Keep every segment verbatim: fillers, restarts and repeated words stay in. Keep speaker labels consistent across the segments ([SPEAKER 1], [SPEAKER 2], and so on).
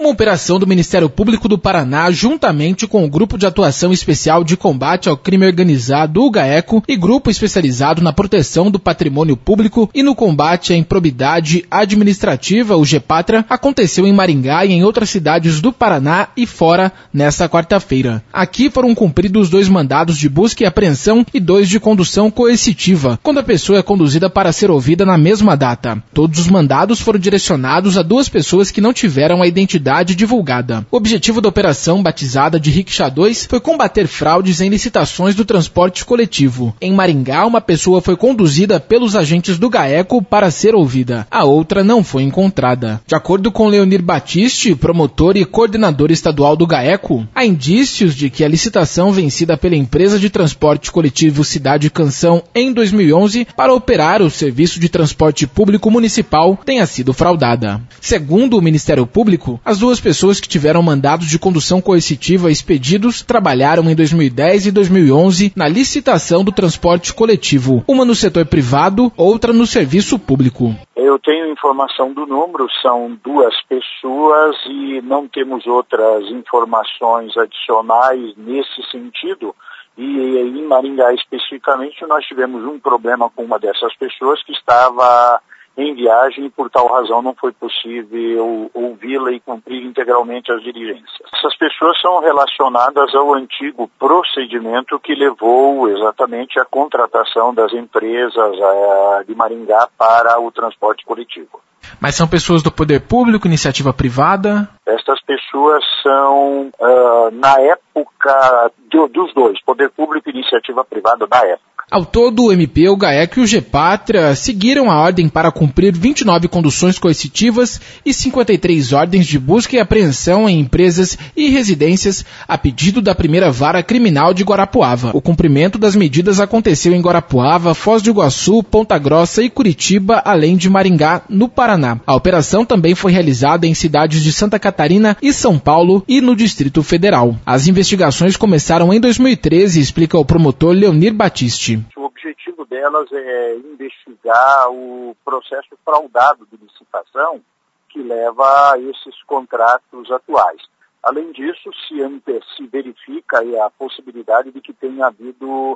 [SPEAKER 1] Uma operação do Ministério Público do Paraná, juntamente com o Grupo de Atuação Especial de Combate ao Crime Organizado, o GAECO, e Grupo Especializado na Proteção do Patrimônio Público e no Combate à Improbidade Administrativa, o GEPATRA, aconteceu em Maringá e em outras cidades do Paraná e fora nesta quarta-feira. Aqui foram cumpridos dois mandados de busca e apreensão e dois de condução coercitiva, quando a pessoa é conduzida para ser ouvida na mesma data. Todos os mandados foram direcionados a duas pessoas que não tiveram a identidade divulgada. O objetivo da operação, batizada de Rickshaw dois, foi combater fraudes em licitações do transporte coletivo. Em Maringá, uma pessoa foi conduzida pelos agentes do GAECO para ser ouvida. A outra não foi encontrada. De acordo com Leonir Batiste, promotor e coordenador estadual do GAECO, há indícios de que a licitação vencida pela empresa de transporte coletivo Cidade Canção em dois mil e onze para operar o serviço de transporte público municipal tenha sido fraudada. Segundo o Ministério Público, as duas pessoas que tiveram mandados de condução coercitiva expedidos trabalharam em dois mil e dez e dois mil e onze na licitação do transporte coletivo, uma no setor privado, outra no serviço público.
[SPEAKER 2] Eu tenho informação do número, são duas pessoas e não temos outras informações adicionais nesse sentido. E em Maringá especificamente nós tivemos um problema com uma dessas pessoas que estava em viagem e por tal razão não foi possível ouvi-la e cumprir integralmente as diligências. Essas pessoas são relacionadas ao antigo procedimento que levou exatamente à contratação das empresas uh, de Maringá para o transporte coletivo.
[SPEAKER 1] Mas são pessoas do poder público, iniciativa privada?
[SPEAKER 2] Estas pessoas são, uh, na época, do, dos dois, poder público e iniciativa privada da época.
[SPEAKER 1] Ao todo, o M P, o GAECO e o GEPATRA seguiram a ordem para cumprir vinte e nove conduções coercitivas e cinquenta e três ordens de busca e apreensão em empresas e residências a pedido da primeira vara criminal de Guarapuava. O cumprimento das medidas aconteceu em Guarapuava, Foz do Iguaçu, Ponta Grossa e Curitiba, além de Maringá, no Paraná. A operação também foi realizada em cidades de Santa Catarina e São Paulo e no Distrito Federal. As investigações começaram em dois mil e treze, explica o promotor Leonir Batiste.
[SPEAKER 2] O objetivo delas é investigar o processo fraudado de licitação que leva a esses contratos atuais. Além disso, se, se verifica a possibilidade de que tenha havido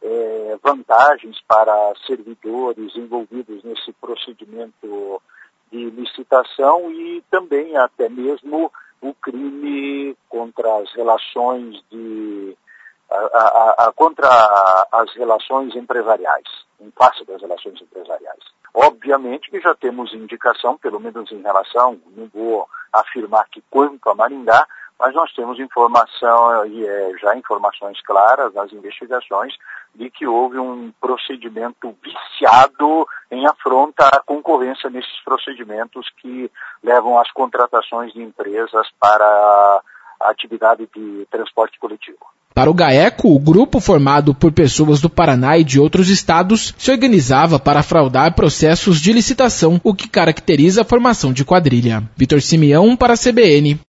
[SPEAKER 2] é, vantagens para servidores envolvidos nesse procedimento de licitação e também até mesmo o crime contra as relações de A, a, a, contra as relações empresariais, em face das relações empresariais. Obviamente que já temos indicação, pelo menos em relação, não vou afirmar que quanto a Maringá, mas nós temos informação, e é, já informações claras nas investigações, de que houve um procedimento viciado em afronta à concorrência nesses procedimentos que levam às contratações de empresas para a atividade de transporte coletivo.
[SPEAKER 1] Para o GAECO, o grupo formado por pessoas do Paraná e de outros estados se organizava para fraudar processos de licitação, o que caracteriza a formação de quadrilha. Vitor Simeão para a C B N.